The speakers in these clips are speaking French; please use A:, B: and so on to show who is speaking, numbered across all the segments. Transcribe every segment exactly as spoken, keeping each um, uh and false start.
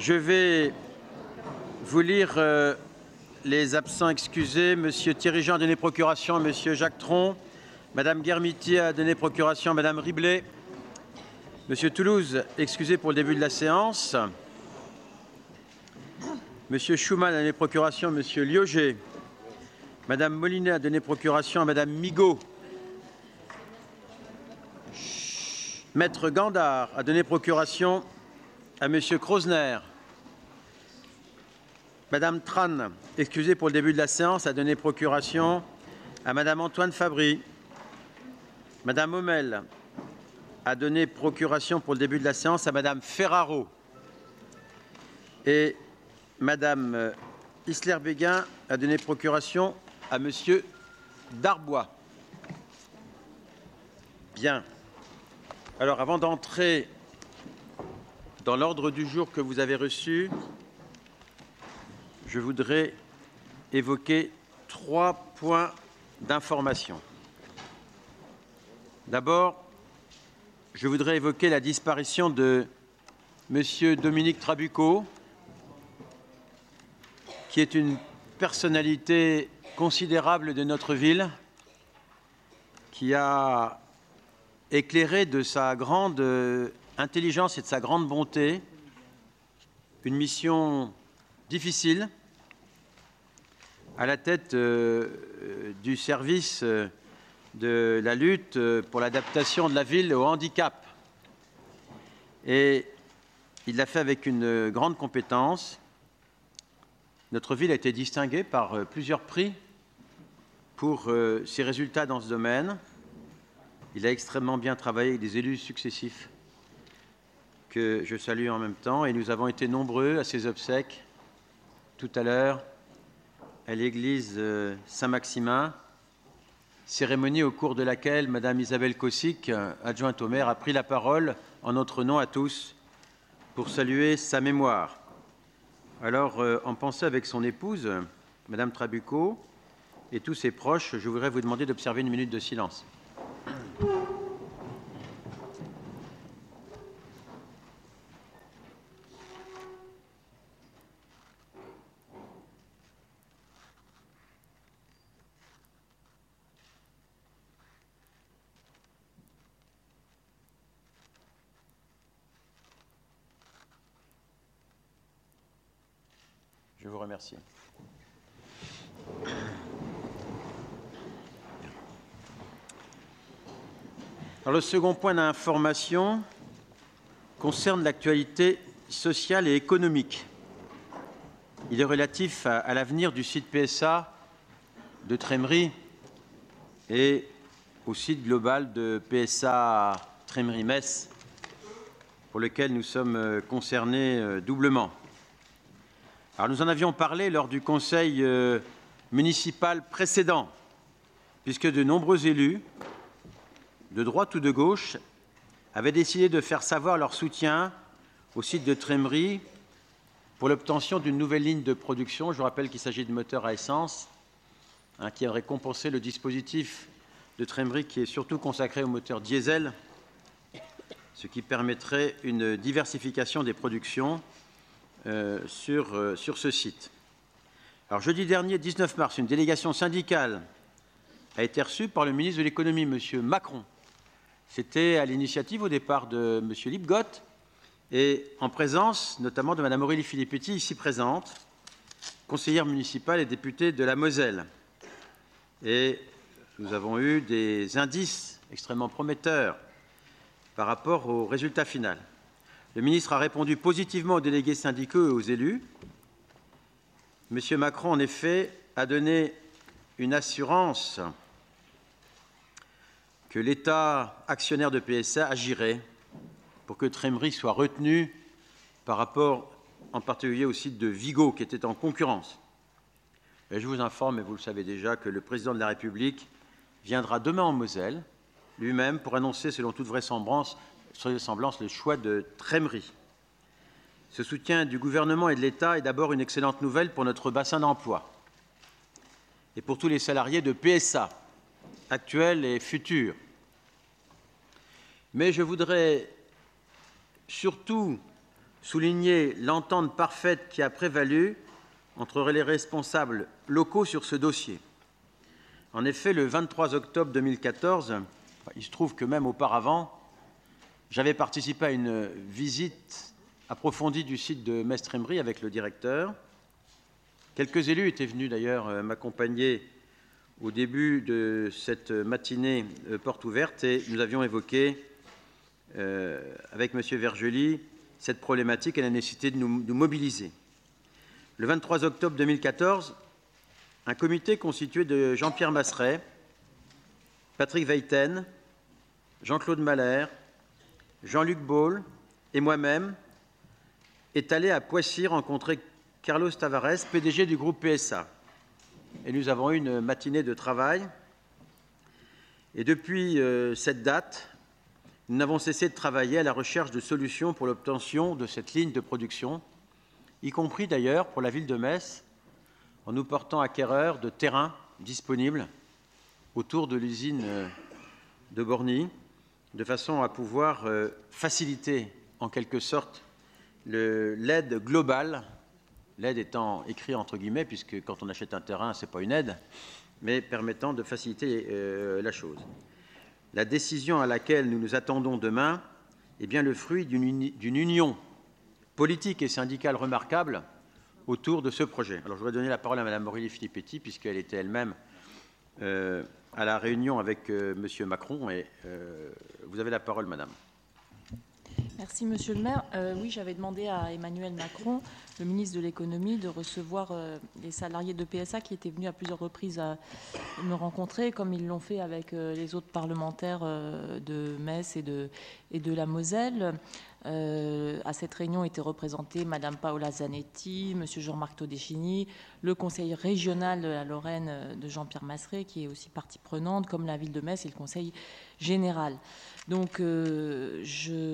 A: Je vais vous lire euh, les absents excusés. Monsieur Thierry Jean a donné procuration à Monsieur Jacques Tron. Madame Guermitier a donné procuration à Madame Riblet. Monsieur Toulouse, excusé pour le début de la séance. Monsieur Schumann a donné procuration à Monsieur Lioger. Madame Molinet a donné procuration à Madame Migaud. Maître Gandard a donné procuration à Monsieur Krosner. Madame Tran, excusée pour le début de la séance, a donné procuration à Madame Antoine Fabry. Madame Homel a donné procuration pour le début de la séance à Madame Ferraro. Et Madame Isler-Béguin a donné procuration à Monsieur Darbois. Bien. Alors, avant d'entrer dans l'ordre du jour que vous avez reçu, je voudrais évoquer trois points d'information. D'abord, je voudrais évoquer la disparition de Monsieur Dominique Trabucco, qui est une personnalité considérable de notre ville, qui a éclairé de sa grande intelligence et de sa grande bonté une mission difficile à la tête euh, du service euh, de la lutte pour l'adaptation de la ville au handicap. Et il l'a fait avec une grande compétence. Notre ville a été distinguée par euh, plusieurs prix pour euh, ses résultats dans ce domaine. Il a extrêmement bien travaillé avec des élus successifs que je salue en même temps. Et nous avons été nombreux à ses obsèques tout à l'heure à l'église euh, Saint-Maximin, cérémonie au cours de laquelle Madame Isabelle Kossik, adjointe au maire, a pris la parole en notre nom à tous pour saluer sa mémoire. Alors, euh, en pensant avec son épouse, Madame Trabucco, et tous ses proches, je voudrais vous demander d'observer une minute de silence. Je vous remercie. Alors, le second point d'information concerne l'actualité sociale et économique. Il est relatif à, à l'avenir du site P S A de Trémery et au site global de P S A Trémery-Metz, pour lequel nous sommes concernés doublement. Alors, nous en avions parlé lors du conseil euh, municipal précédent, puisque de nombreux élus, de droite ou de gauche, avaient décidé de faire savoir leur soutien au site de Trémery pour l'obtention d'une nouvelle ligne de production. Je vous rappelle qu'il s'agit de moteurs à essence, hein, qui aurait compensé le dispositif de Trémery qui est surtout consacré aux moteurs diesel, ce qui permettrait une diversification des productions Euh, sur, euh, sur ce site. Alors, jeudi dernier, dix-neuf mars, une délégation syndicale a été reçue par le ministre de l'économie, M. Macron. C'était à l'initiative au départ de M. Lipgott et en présence notamment de Mme Aurélie Filippetti, ici présente, conseillère municipale et députée de la Moselle. Et nous avons eu des indices extrêmement prometteurs par rapport au résultat final. Le ministre a répondu positivement aux délégués syndicaux et aux élus. M. Macron, en effet, a donné une assurance que l'État actionnaire de P S A agirait pour que Trémery soit retenu par rapport en particulier au site de Vigo qui était en concurrence. Et je vous informe, et vous le savez déjà, que le Président de la République viendra demain en Moselle, lui-même, pour annoncer, selon toute vraisemblance, vraisemblance, le choix de Trémery. Ce soutien du gouvernement et de l'État est d'abord une excellente nouvelle pour notre bassin d'emploi et pour tous les salariés de P S A, actuels et futurs. Mais je voudrais surtout souligner l'entente parfaite qui a prévalu entre les responsables locaux sur ce dossier. En effet, le vingt-trois octobre deux mille quatorze, il se trouve que même auparavant, j'avais participé à une visite approfondie du site de Metz-Trémery avec le directeur. Quelques élus étaient venus d'ailleurs m'accompagner au début de cette matinée porte ouverte et nous avions évoqué euh, avec M. Vergely cette problématique et la nécessité de nous, nous mobiliser. Le vingt-trois octobre deux mille quatorze, un comité constitué de Jean-Pierre Masseret, Patrick Weiten, Jean-Claude Mahler, Jean-Luc Baule et moi-même est allé à Poissy rencontrer Carlos Tavares, P D G du groupe P S A. Et nous avons eu une matinée de travail. Et depuis euh, cette date, nous n'avons cessé de travailler à la recherche de solutions pour l'obtention de cette ligne de production, y compris d'ailleurs pour la ville de Metz, en nous portant acquéreurs de terrains disponibles autour de l'usine de Borny, de façon à pouvoir euh, faciliter en quelque sorte l'aide globale, l'aide étant écrit entre guillemets, puisque quand on achète un terrain, ce n'est pas une aide, mais permettant de faciliter euh, la chose. La décision à laquelle nous nous attendons demain est bien le fruit d'une uni, d'une union politique et syndicale remarquable autour de ce projet. Alors, je voudrais donner la parole à Mme Aurélie Filippetti, puisqu'elle était elle-même euh, à la réunion avec euh, M. Macron. Et euh, vous avez la parole, Madame.
B: Merci, Monsieur le maire. Euh, oui, j'avais demandé à Emmanuel Macron, le ministre de l'économie, de recevoir euh, les salariés de P S A qui étaient venus à plusieurs reprises à me rencontrer, comme ils l'ont fait avec euh, les autres parlementaires euh, de Metz et de, et de la Moselle. Euh, à cette réunion étaient représentés Madame Paola Zanetti, Monsieur Jean-Marc Todeschini, le conseil régional de la Lorraine de Jean-Pierre Masseret, qui est aussi partie prenante, comme la ville de Metz et le conseil général. Donc, euh,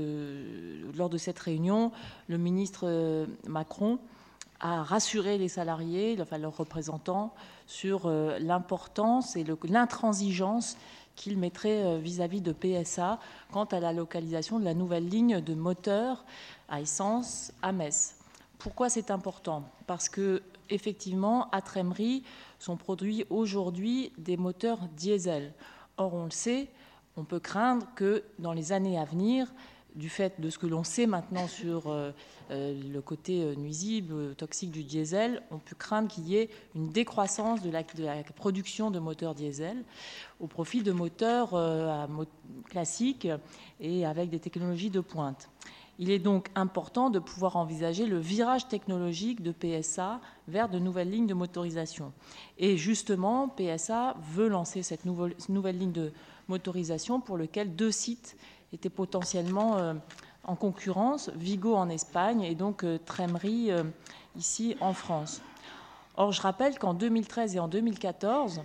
B: je, lors de cette réunion, le ministre euh, Macron a rassuré les salariés, enfin leurs représentants, sur euh, l'importance et l'intransigeance qu'il mettrait vis-à-vis de P S A quant à la localisation de la nouvelle ligne de moteurs à essence à Metz. Pourquoi c'est important? Parce que, effectivement, à Trémery sont produits aujourd'hui des moteurs diesel. Or, on le sait, on peut craindre que dans les années à venir, du fait de ce que l'on sait maintenant sur euh, euh, le côté nuisible, toxique du diesel, on peut craindre qu'il y ait une décroissance de la, de la production de moteurs diesel au profit de moteurs euh, à mo classiques et avec des technologies de pointe. Il est donc important de pouvoir envisager le virage technologique de P S A vers de nouvelles lignes de motorisation. Et justement, P S A veut lancer cette nouvelle, nouvelle ligne de motorisation pour laquelle deux sites étaient potentiellement euh, en concurrence, Vigo en Espagne et donc euh, Trémery euh, ici en France. Or, je rappelle qu'en deux mille treize et en deux mille quatorze,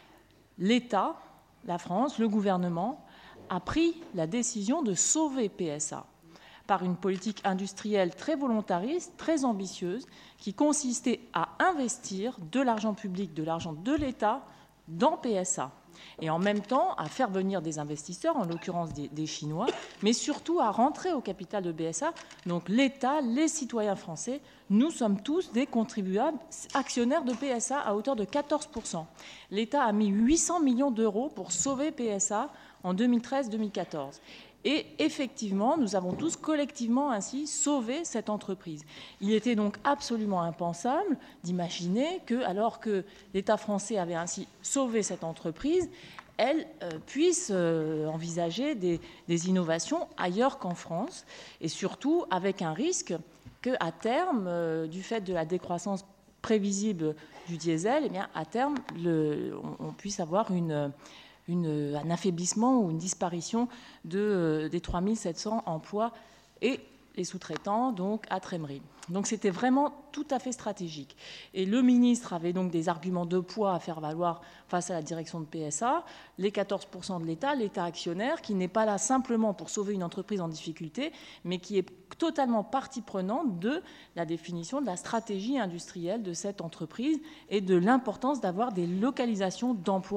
B: l'État, la France, le gouvernement, a pris la décision de sauver P S A par une politique industrielle très volontariste, très ambitieuse, qui consistait à investir de l'argent public, de l'argent de l'État dans P S A. Et en même temps à faire venir des investisseurs, en l'occurrence des, des Chinois, mais surtout à rentrer au capital de P S A. Donc l'État, les citoyens français, nous sommes tous des contribuables actionnaires de P S A à hauteur de quatorze pour cent. L'État a mis huit cents millions d'euros pour sauver P S A en deux mille treize deux mille quatorze. Et effectivement, nous avons tous collectivement ainsi sauvé cette entreprise. Il était donc absolument impensable d'imaginer que, alors que l'État français avait ainsi sauvé cette entreprise, elle euh, puisse euh, envisager des, des innovations ailleurs qu'en France, et surtout avec un risque qu'à terme, euh, du fait de la décroissance prévisible du diesel, eh bien, à terme, le, on, on puisse avoir une... Une, un affaiblissement ou une disparition de, euh, des trois mille sept cents emplois et les sous-traitants donc à Trémery. Donc c'était vraiment tout à fait stratégique. Et le ministre avait donc des arguments de poids à faire valoir face à la direction de P S A, les quatorze pour cent de l'État, l'État actionnaire, qui n'est pas là simplement pour sauver une entreprise en difficulté, mais qui est totalement partie prenante de la définition de la stratégie industrielle de cette entreprise et de l'importance d'avoir des localisations d'emplois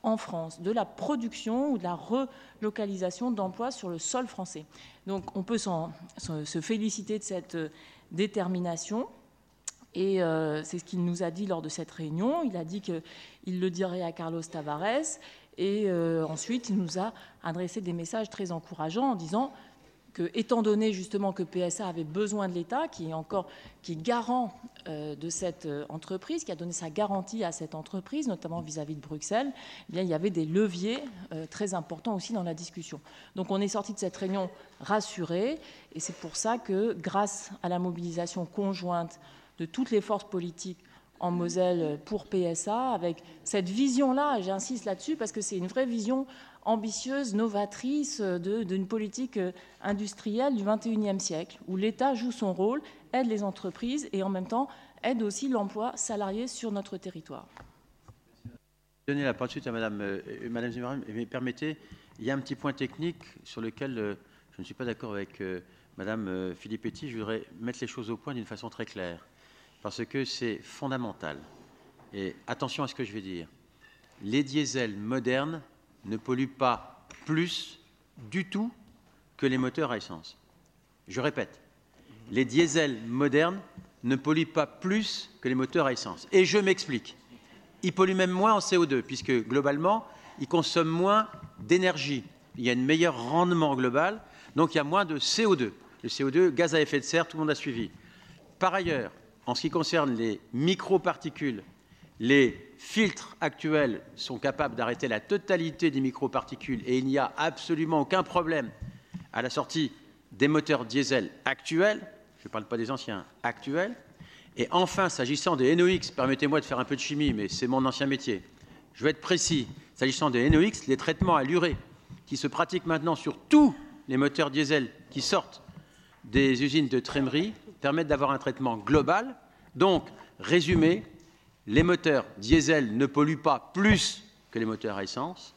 B: en France, de la production ou de la relocalisation d'emplois sur le sol français. Donc on peut s'en, se féliciter de cette détermination. Et euh, c'est ce qu'il nous a dit lors de cette réunion. Il a dit qu'il le dirait à Carlos Tavares. Et euh, ensuite, il nous a adressé des messages très encourageants en disant que, étant donné justement que P S A avait besoin de l'État, qui est encore qui est garant euh, de cette entreprise, qui a donné sa garantie à cette entreprise, notamment vis-à-vis de Bruxelles, eh bien, il y avait des leviers euh, très importants aussi dans la discussion. Donc on est sorti de cette réunion rassurés, et c'est pour ça que, grâce à la mobilisation conjointe de toutes les forces politiques en Moselle pour P S A, avec cette vision-là, et j'insiste là-dessus parce que c'est une vraie vision ambitieuse, novatrice d'une politique industrielle du vingt et unième siècle, où l'État joue son rôle, aide les entreprises et en même temps aide aussi l'emploi salarié sur notre territoire.
A: Donner la parole suite à Madame, euh, Madame Zimmermann, mais permettez, il y a un petit point technique sur lequel euh, je ne suis pas d'accord avec euh, Madame euh, Filippetti. Je voudrais mettre les choses au point d'une façon très claire, parce que c'est fondamental. Et attention à ce que je vais dire. Les diesels modernes ne polluent pas plus du tout que les moteurs à essence. Je répète, les diesels modernes ne polluent pas plus que les moteurs à essence. Et je m'explique. Ils polluent même moins en C O deux, puisque globalement, ils consomment moins d'énergie. Il y a un meilleur rendement global, donc il y a moins de C O deux. Le C O deux, gaz à effet de serre, tout le monde a suivi. Par ailleurs, en ce qui concerne les microparticules, les filtres actuels sont capables d'arrêter la totalité des microparticules et il n'y a absolument aucun problème à la sortie des moteurs diesel actuels, je ne parle pas des anciens, actuels. Et enfin, s'agissant des N O X, permettez-moi de faire un peu de chimie, mais c'est mon ancien métier. Je vais être précis. S'agissant des N O X, les traitements à l'urée qui se pratiquent maintenant sur tous les moteurs diesel qui sortent des usines de trémerie permettent d'avoir un traitement global. Donc, résumé, les moteurs diesel ne polluent pas plus que les moteurs à essence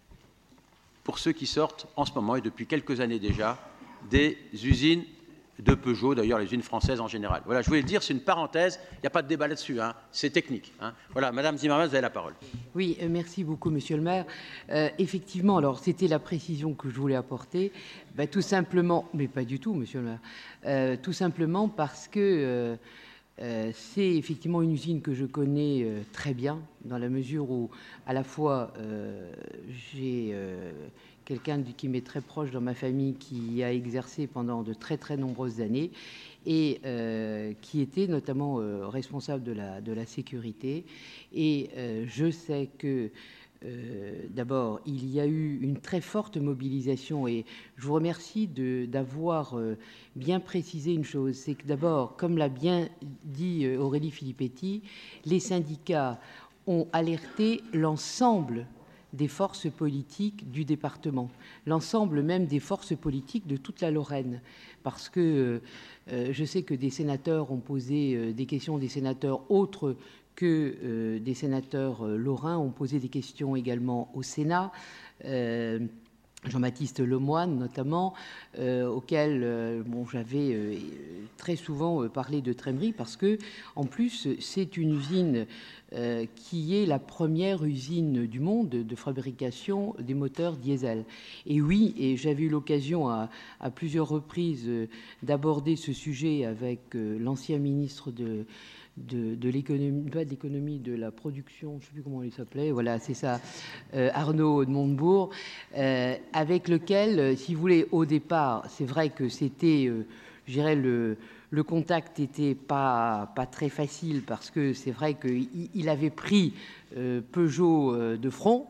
A: pour ceux qui sortent en ce moment et depuis quelques années déjà des usines de Peugeot, d'ailleurs les usines françaises en général. Voilà, je voulais le dire, c'est une parenthèse, il n'y a pas de débat là-dessus, hein, c'est technique. Hein. Voilà, Madame Zimmermann, vous avez la parole.
C: Oui, euh, merci beaucoup, Monsieur le maire. Euh, effectivement, alors c'était la précision que je voulais apporter, ben, tout simplement, mais pas du tout, Monsieur le maire, euh, tout simplement parce que euh, euh, c'est effectivement une usine que je connais euh, très bien, dans la mesure où, à la fois, euh, j'ai euh, quelqu'un qui m'est très proche dans ma famille, qui a exercé pendant de très très nombreuses années et euh, qui était notamment euh, responsable de la, de la sécurité. Et euh, je sais que euh, d'abord, il y a eu une très forte mobilisation et je vous remercie d'avoir euh, bien précisé une chose. C'est que d'abord, comme l'a bien dit euh, Aurélie Filippetti, les syndicats ont alerté l'ensemble des forces politiques du département, l'ensemble même des forces politiques de toute la Lorraine, parce que euh, je sais que des sénateurs ont posé euh, des questions, des sénateurs autres que euh, des sénateurs euh, lorrains ont posé des questions également au Sénat, euh, Jean-Baptiste Lemoine notamment, euh, auquel euh, bon, j'avais euh, très souvent euh, parlé de Trémery, parce que en plus c'est une usine euh, qui est la première usine du monde de fabrication des moteurs diesel. Et oui, et j'avais eu l'occasion à, à plusieurs reprises euh, d'aborder ce sujet avec euh, l'ancien ministre de de, de l'économie, pas de l'économie, de la production, je ne sais plus comment il s'appelait, voilà, c'est ça, euh, Arnaud de Montebourg, euh, avec lequel, euh, si vous voulez, au départ, c'est vrai que c'était, euh, je dirais, le, le contact n'était pas, pas très facile, parce que c'est vrai qu'il il avait pris euh, Peugeot euh, de front,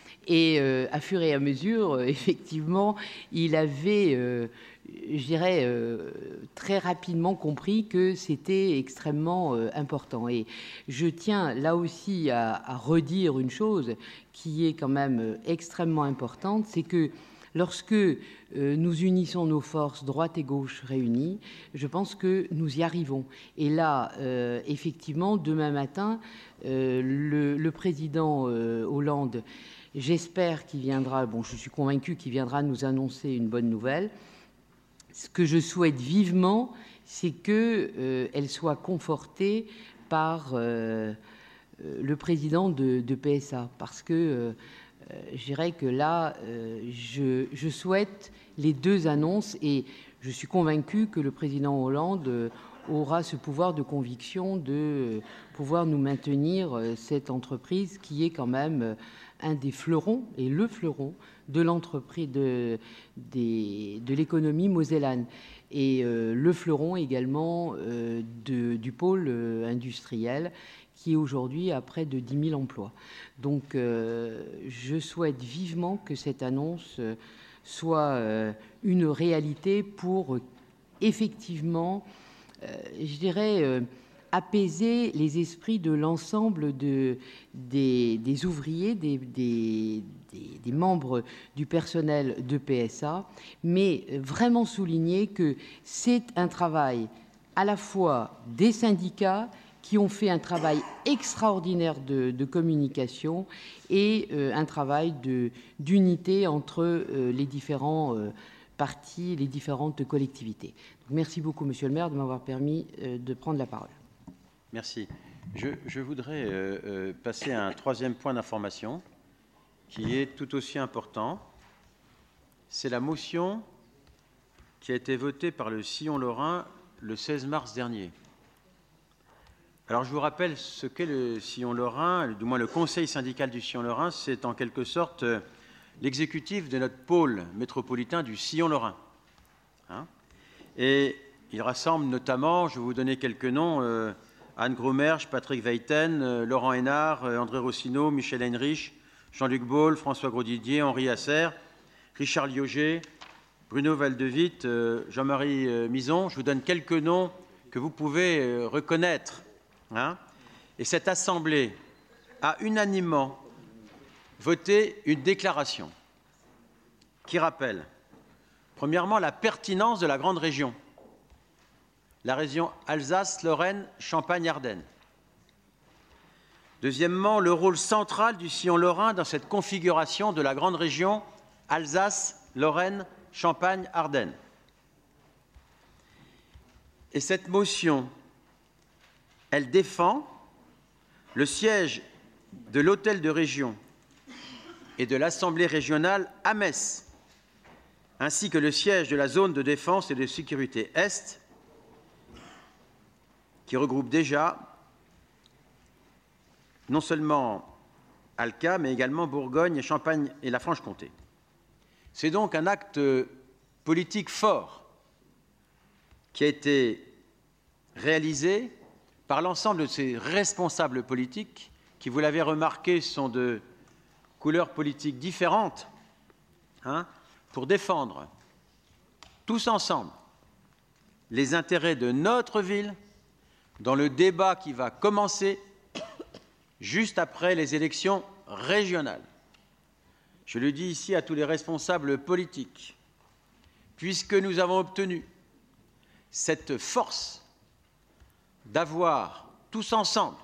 C: et euh, à fur et à mesure, euh, effectivement, il avait... Euh, je dirais, euh, très rapidement compris que c'était extrêmement euh, important. Et je tiens là aussi à, à redire une chose qui est quand même euh, extrêmement importante, c'est que lorsque euh, nous unissons nos forces, droite et gauche réunies, je pense que nous y arrivons. Et là, euh, effectivement, demain matin, euh, le, le président euh, Hollande, j'espère qu'il viendra, bon, je suis convaincue qu'il viendra nous annoncer une bonne nouvelle. Ce que je souhaite vivement, c'est qu'elle euh, soit confortée par euh, le président de, de P S A, parce que euh, je dirais que là, euh, je, je souhaite les deux annonces et je suis convaincu que le président Hollande euh, aura ce pouvoir de conviction de euh, pouvoir nous maintenir euh, cette entreprise qui est quand même euh, un des fleurons et le fleuron de l'entreprise de, des, de l'économie mosellane et euh, le fleuron également euh, de, du pôle euh, industriel qui est aujourd'hui à près de dix mille emplois. Donc euh, je souhaite vivement que cette annonce euh, soit euh, une réalité pour euh, effectivement, euh, je dirais, euh, apaiser les esprits de l'ensemble de, des, des ouvriers, des, des, des, des membres du personnel de P S A, mais vraiment souligner que c'est un travail à la fois des syndicats qui ont fait un travail extraordinaire de, de communication et euh, un travail de, d'unité entre euh, les différents euh, partis, les différentes collectivités. Donc, merci beaucoup, Monsieur le maire, de m'avoir permis euh, de prendre la parole.
A: Merci. Je, je voudrais euh, euh, passer à un troisième point d'information qui est tout aussi important. C'est la motion qui a été votée par le Sillon Lorrain le seize mars dernier. Alors, je vous rappelle ce qu'est le Sillon Lorrain, du moins le conseil syndical du Sillon Lorrain, c'est en quelque sorte euh, l'exécutif de notre pôle métropolitain du Sillon Lorrain. Hein, et il rassemble notamment, je vais vous donner quelques noms, euh, Anne Gromerge, Patrick Weiten, euh, Laurent Hénard, euh, André Rossineau, Michel Heinrich, Jean-Luc Baule, François Grosdidier, Henri Hasser, Richard Lioger, Bruno Valdevitte, euh, Jean-Marie euh, Mison. Je vous donne quelques noms que vous pouvez euh, reconnaître. Hein, et cette Assemblée a unanimement voté une déclaration qui rappelle, premièrement, la pertinence de la grande région, la région Alsace, Lorraine, Champagne, Ardennes. Deuxièmement, le rôle central du Sillon Lorrain dans cette configuration de la grande région Alsace, Lorraine, Champagne, Ardennes. Et cette motion, elle défend le siège de l'hôtel de région et de l'Assemblée régionale à Metz, ainsi que le siège de la zone de défense et de sécurité Est, qui regroupe déjà non seulement Alca, mais également Bourgogne et Champagne et la Franche-Comté. C'est donc un acte politique fort qui a été réalisé par l'ensemble de ces responsables politiques qui, vous l'avez remarqué, sont de couleurs politiques différentes, hein, pour défendre tous ensemble les intérêts de notre ville dans le débat qui va commencer juste après les élections régionales. Je le dis ici à tous les responsables politiques, puisque nous avons obtenu cette force d'avoir tous ensemble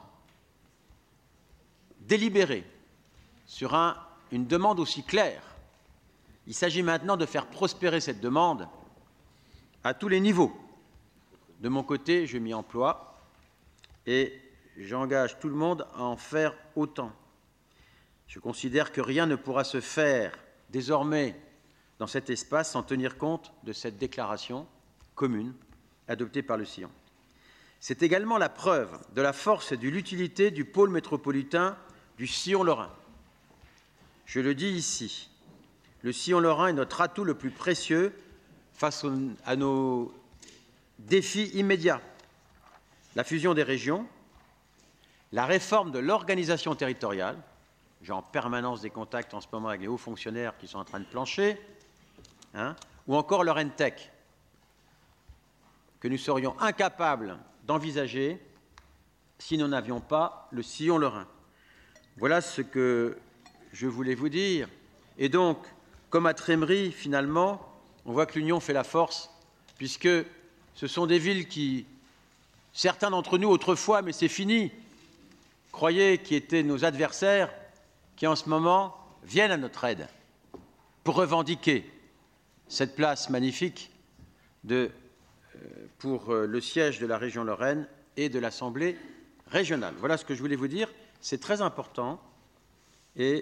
A: délibéré sur un, une demande aussi claire. Il s'agit maintenant de faire prospérer cette demande à tous les niveaux. De mon côté, je m'y emploie et j'engage tout le monde à en faire autant. Je considère que rien ne pourra se faire désormais dans cet espace sans tenir compte de cette déclaration commune adoptée par le Sillon. C'est également la preuve de la force et de l'utilité du pôle métropolitain du Sillon Lorrain. Je le dis ici, le Sillon Lorrain est notre atout le plus précieux face à nos défis immédiats. La fusion des régions, la réforme de l'organisation territoriale, j'ai en permanence des contacts en ce moment avec les hauts fonctionnaires qui sont en train de plancher, hein, ou encore le RENTEC, que nous serions incapables d'envisager si nous n'avions pas le Sillon Lorrain. Voilà ce que je voulais vous dire. Et donc, comme à Trémery, finalement, on voit que l'union fait la force, puisque ce sont des villes qui, certains d'entre nous autrefois, mais c'est fini, croyaient qui étaient nos adversaires, qui en ce moment viennent à notre aide pour revendiquer cette place magnifique de pour le siège de la région Lorraine et de l'Assemblée régionale. Voilà ce que je voulais vous dire. C'est très important et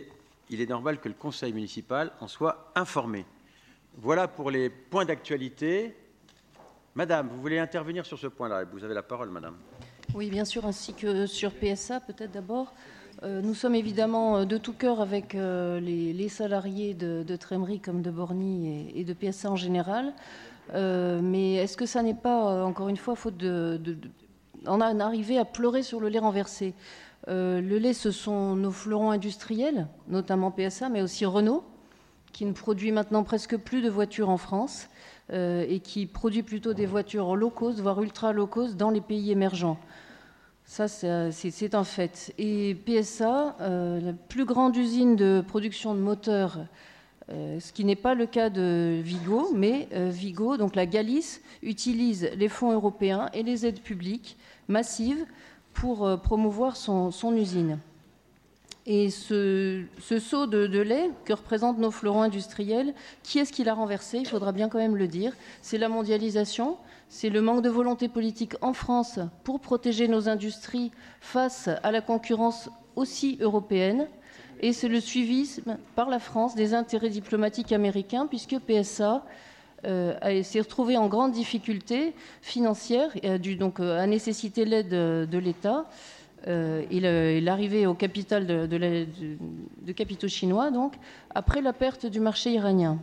A: il est normal que le conseil municipal en soit informé. Voilà pour les points d'actualité. Madame, vous voulez intervenir sur ce point-là? Vous avez la parole, madame.
D: Oui, bien sûr, ainsi que sur P S A, peut-être d'abord. Euh, nous sommes évidemment de tout cœur avec euh, les, les salariés de, de Trémery comme de Borny et, et de P S A en général. Euh, mais est-ce que ça n'est pas, encore une fois, faute de... de, de on a arrivé à pleurer sur le lait renversé. Euh, le lait, ce sont nos fleurons industriels, notamment P S A, mais aussi Renault, qui ne produit maintenant presque plus de voitures en France euh, et qui produit plutôt des voitures low cost, voire ultra low cost, dans les pays émergents. Ça, c'est un fait. Et P S A, euh, la plus grande usine de production de moteurs, euh, ce qui n'est pas le cas de Vigo, mais euh, Vigo, donc la Galice, utilise les fonds européens et les aides publiques massives pour euh, promouvoir son, son usine. Et ce, ce seau de, de lait que représentent nos fleurons industriels, qui est-ce qui l'a renversé? Il faudra bien quand même le dire. C'est la mondialisation, c'est le manque de volonté politique en France pour protéger nos industries face à la concurrence aussi européenne. Et c'est le suivisme par la France des intérêts diplomatiques américains, puisque P S A euh, s'est retrouvé en grande difficulté financière et a dû donc a nécessité l'aide de, de l'État. Euh, il est arrivé au capital de, de, la, de, de capitaux chinois, donc, après la perte du marché iranien.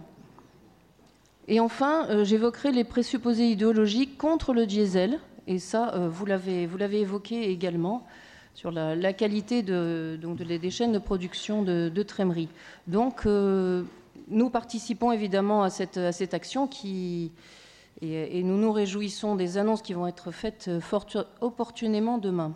D: Et enfin, euh, j'évoquerai les présupposés idéologiques contre le diesel, et ça, euh, vous l'avez vous l'avez évoqué également, sur la, la qualité de, donc de, des chaînes de production de, de Trémery. Donc, euh, nous participons évidemment à cette, à cette action qui, et, et nous nous réjouissons des annonces qui vont être faites fort opportunément demain.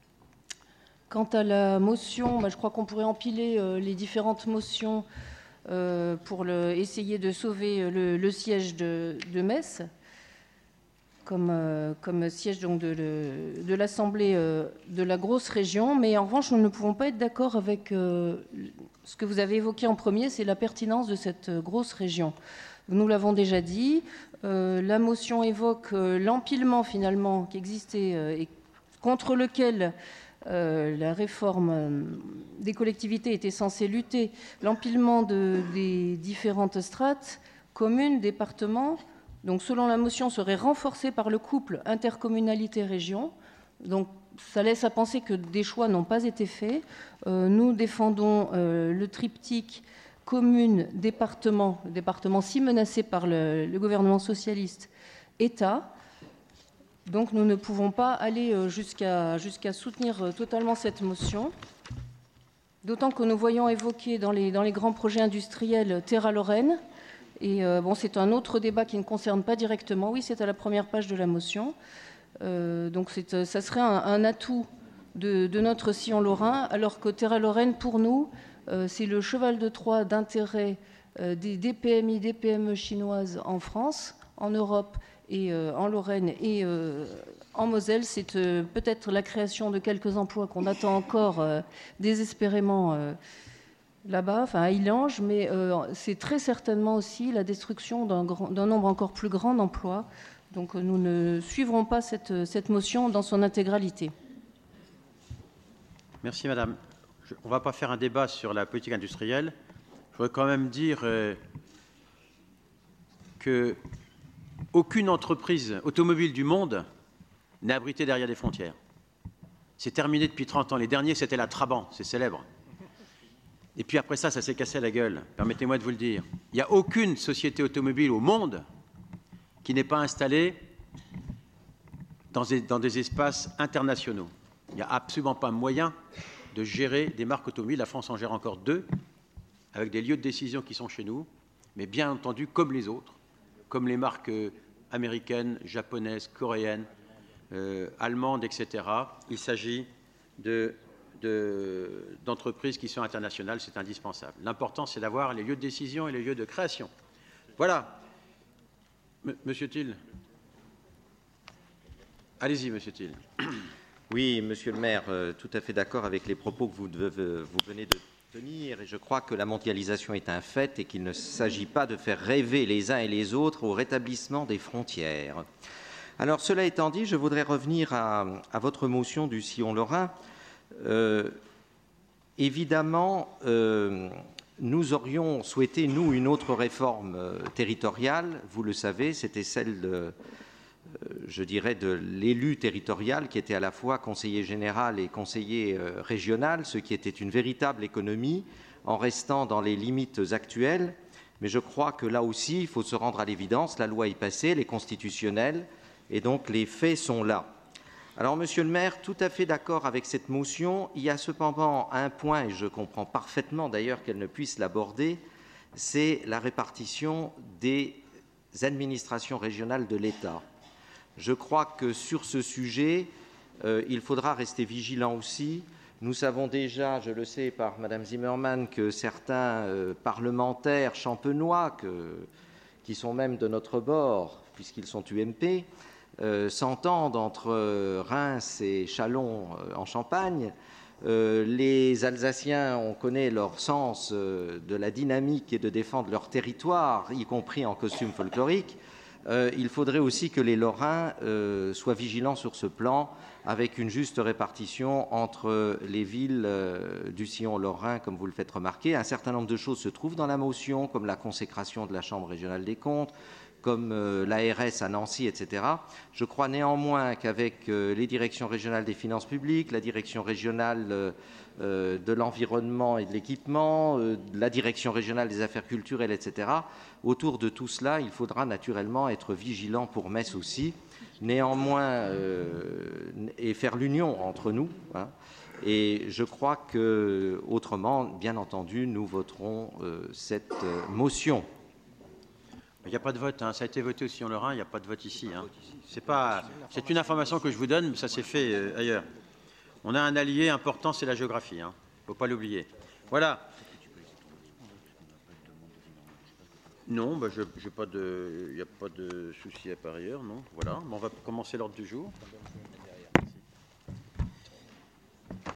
D: Quant à la motion, bah, je crois qu'on pourrait empiler euh, les différentes motions euh, pour le, essayer de sauver le, le siège de, de Metz, comme, euh, comme siège donc, de, de, de l'Assemblée euh, de la grosse région. Mais en revanche, nous ne pouvons pas être d'accord avec euh, ce que vous avez évoqué en premier, c'est la pertinence de cette grosse région. Nous l'avons déjà dit, euh, la motion évoque euh, l'empilement finalement qui existait euh, et contre lequel... Euh, la réforme euh, des collectivités était censée lutter, l'empilement de, des différentes strates, communes, départements, donc selon la motion serait renforcé par le couple intercommunalité-région. Donc ça laisse à penser que des choix n'ont pas été faits. Euh, nous défendons euh, le triptyque commune, département, le département si menacé par le, le gouvernement socialiste, État. Donc nous ne pouvons pas aller jusqu'à jusqu'à soutenir totalement cette motion, d'autant que nous voyons évoquer dans les, dans les grands projets industriels Terra Lorraine, et euh, bon, c'est un autre débat qui ne concerne pas directement, oui, c'est à la première page de la motion, euh, donc ça serait un, un atout de, de notre sillon lorrain, alors que Terra Lorraine, pour nous, euh, c'est le cheval de Troie d'intérêt euh, des, des P M I, des P M E chinoises en France, en Europe, et euh, en Lorraine et euh, en Moselle, c'est euh, peut-être la création de quelques emplois qu'on attend encore euh, désespérément euh, là-bas, enfin à Illange, mais euh, c'est très certainement aussi la destruction d'un d'un nombre encore plus grand d'emplois. Donc nous ne suivrons pas cette, cette motion dans son intégralité.
A: Merci madame. Je, on ne va pas faire un débat sur la politique industrielle. Je voudrais quand même dire euh, que aucune entreprise automobile du monde n'est abritée derrière des frontières. C'est terminé depuis trente ans. Les derniers, c'était la Trabant, c'est célèbre. Et puis après ça, ça s'est cassé la gueule. Permettez-moi de vous le dire. Il n'y a aucune société automobile au monde qui n'est pas installée dans des, dans des espaces internationaux. Il n'y a absolument pas moyen de gérer des marques automobiles. La France en gère encore deux, avec des lieux de décision qui sont chez nous, mais bien entendu comme les autres, comme les marques américaines, japonaises, coréennes, euh, allemandes, et cetera. Il s'agit de, de, d'entreprises qui sont internationales, c'est indispensable. L'important, c'est d'avoir les lieux de décision et les lieux de création. Voilà. M- Monsieur Thiel. Allez-y, Monsieur Thiel.
E: Oui, Monsieur le maire, euh, tout à fait d'accord avec les propos que vous, devez, vous venez de tenir, et je crois que la mondialisation est un fait et qu'il ne s'agit pas de faire rêver les uns et les autres au rétablissement des frontières. Alors, cela étant dit, je voudrais revenir à, à votre motion du sillon lorrain. Euh, évidemment, euh, nous aurions souhaité, nous, une autre réforme euh, territoriale. Vous le savez, c'était celle de, euh, je dirais, de l'élu territorial qui était à la fois conseiller général et conseiller euh, régional, ce qui était une véritable économie en restant dans les limites actuelles. Mais je crois que là aussi, il faut se rendre à l'évidence, la loi est passée, elle est constitutionnelle, et donc les faits sont là. Alors, Monsieur le maire, tout à fait d'accord avec cette motion. Il y a cependant un point, et je comprends parfaitement d'ailleurs qu'elle ne puisse l'aborder, c'est la répartition des administrations régionales de l'État. Je crois que sur ce sujet, euh, il faudra rester vigilant aussi. Nous savons déjà, je le sais par Madame Zimmermann, que certains euh, parlementaires champenois, que, qui sont même de notre bord, puisqu'ils sont U M P, Euh, s'entendent entre euh, Reims et Châlons euh, en Champagne. Euh, les Alsaciens, on connaît leur sens euh, de la dynamique et de défendre leur territoire, y compris en costume folklorique. Euh, il faudrait aussi que les Lorrains euh, soient vigilants sur ce plan, avec une juste répartition entre les villes euh, du sillon lorrain, comme vous le faites remarquer. Un certain nombre de choses se trouvent dans la motion, comme la consécration de la Chambre régionale des comptes, comme euh, l'A R S à Nancy, et cetera. Je crois néanmoins qu'avec euh, les directions régionales des finances publiques, la direction régionale euh, euh, de l'environnement et de l'équipement, euh, la direction régionale des affaires culturelles, et cetera, autour de tout cela, il faudra naturellement être vigilant pour Metz aussi, néanmoins, euh, et faire l'union entre nous. Hein. Et je crois que, autrement, bien entendu, nous voterons euh, cette euh, motion.
A: Il n'y a pas de vote, hein. Ça a été voté aussi en Lorrain, il n'y a pas de vote ici. Hein. C'est pas, c'est une information que je vous donne, mais ça s'est fait euh, ailleurs. On a un allié important, c'est la géographie, il hein. ne faut pas l'oublier. Voilà. Non, bah je, je pas de, il n'y a pas de souci à par ailleurs, non. Voilà, bon, on va commencer l'ordre du jour.